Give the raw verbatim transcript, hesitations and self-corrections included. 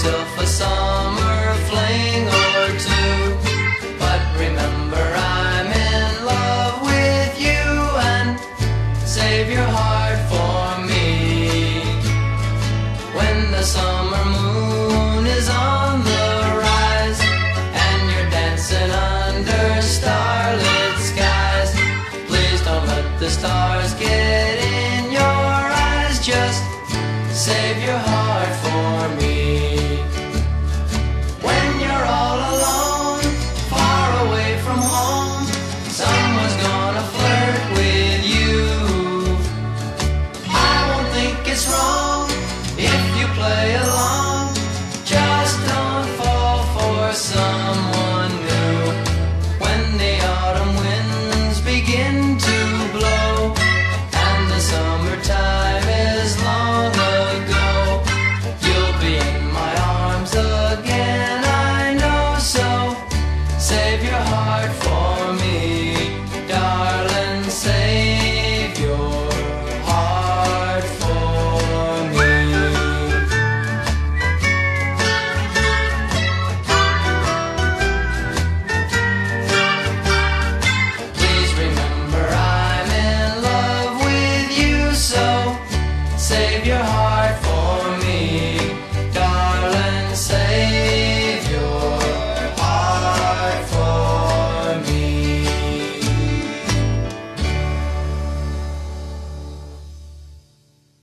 yourself a summer fling or two. But remember, I'm in love with you, and save your heart for me. When the summer moon is on the rise and you're dancing under starlit skies, please don't let the stars get in your eyes. Just save your heart for me. When you're all alone, far away from home, someone's gonna flirt with you. I won't think it's wrong if you play along. Just don't fall for someone new. When the autumn winds begin to blow and the summertime is long ago, you'll be in my arms again, I know. So save your heart for me, darling, save your heart for me. Please remember, I'm in love with you, so save your heart for me.